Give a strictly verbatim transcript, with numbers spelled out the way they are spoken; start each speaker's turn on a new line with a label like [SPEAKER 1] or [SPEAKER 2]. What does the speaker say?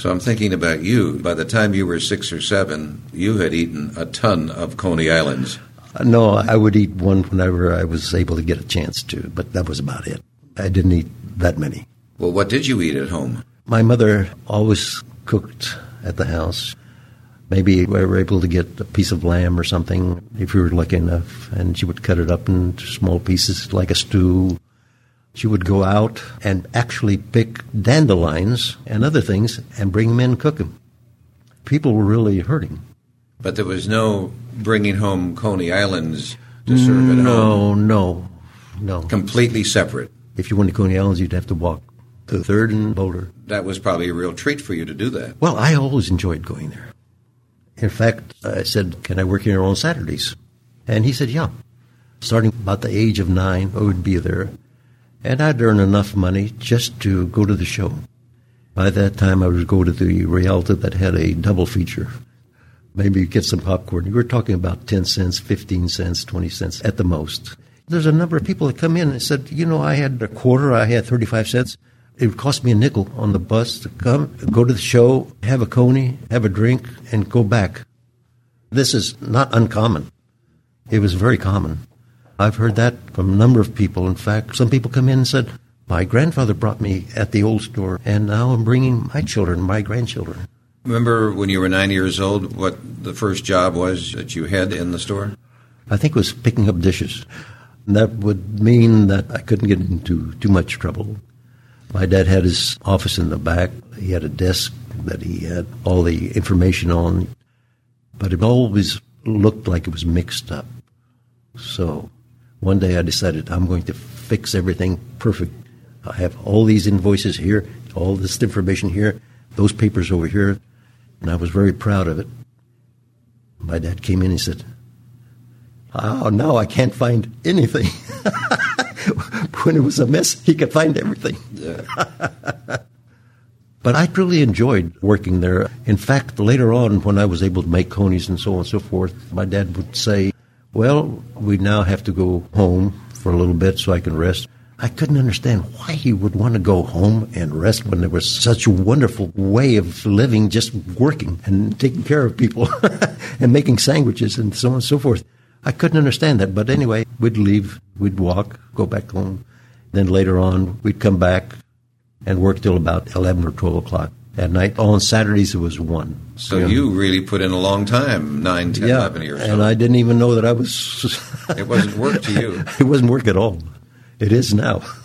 [SPEAKER 1] So I'm thinking about you. By the time you were six or seven, you had eaten a ton of Coney Islands.
[SPEAKER 2] Uh, no, I would eat one whenever I was able to get a chance to, but that was about it. I didn't eat that many.
[SPEAKER 1] Well, what did you eat at home?
[SPEAKER 2] My mother always cooked at the house. Maybe we were able to get a piece of lamb or something, if we were lucky enough, and she would cut it up into small pieces like a stew. She would go out and actually pick dandelions and other things and bring them in and cook them. People were really hurting.
[SPEAKER 1] But there was no bringing home Coney Islands to serve at
[SPEAKER 2] no,
[SPEAKER 1] home?
[SPEAKER 2] No, no, no.
[SPEAKER 1] Completely separate?
[SPEAKER 2] If you went to Coney Islands, you'd have to walk to Third and Boulder.
[SPEAKER 1] That was probably a real treat for you to do that.
[SPEAKER 2] Well, I always enjoyed going there. In fact, I said, can I work here on Saturdays? And he said, yeah. Starting about the age of nine, I would be there. And I'd earn enough money just to go to the show. By that time, I would go to the Rialto that had a double feature. Maybe get some popcorn. You were talking about ten cents, fifteen cents, twenty cents at the most. There's a number of people that come in and said, you know, I had a quarter, I had thirty-five cents. It would cost me a nickel on the bus to come, go to the show, have a Coney, have a drink, and go back. This is not uncommon. It was very common. I've heard that from a number of people. In fact, some people come in and said, my grandfather brought me at the old store, and now I'm bringing my children, my grandchildren.
[SPEAKER 1] Remember when you were nine years old what the first job was that you had in the store?
[SPEAKER 2] I think it was picking up dishes. And that would mean that I couldn't get into too much trouble. My dad had his office in the back. He had a desk that he had all the information on, but it always looked like it was mixed up. So one day I decided I'm going to fix everything perfect. I have all these invoices here, all this information here, those papers over here, and I was very proud of it. My dad came in and said, oh, no, I can't find anything. When it was a mess, he could find everything. Yeah. But I truly enjoyed working there. In fact, later on, when I was able to make conies and so on and so forth, my dad would say, well, we now have to go home for a little bit so I can rest. I couldn't understand why he would want to go home and rest when there was such a wonderful way of living, just working and taking care of people and making sandwiches and so on and so forth. I couldn't understand that. But anyway, we'd leave, we'd walk, go back home. Then later on, we'd come back and work till about eleven or twelve o'clock at night. On Saturdays, it was one.
[SPEAKER 1] So you, know, you really put in a long time, nine, ten,
[SPEAKER 2] yeah,
[SPEAKER 1] eleven years.
[SPEAKER 2] And I didn't even know that I was...
[SPEAKER 1] It wasn't work to you.
[SPEAKER 2] It wasn't work at all. It is now.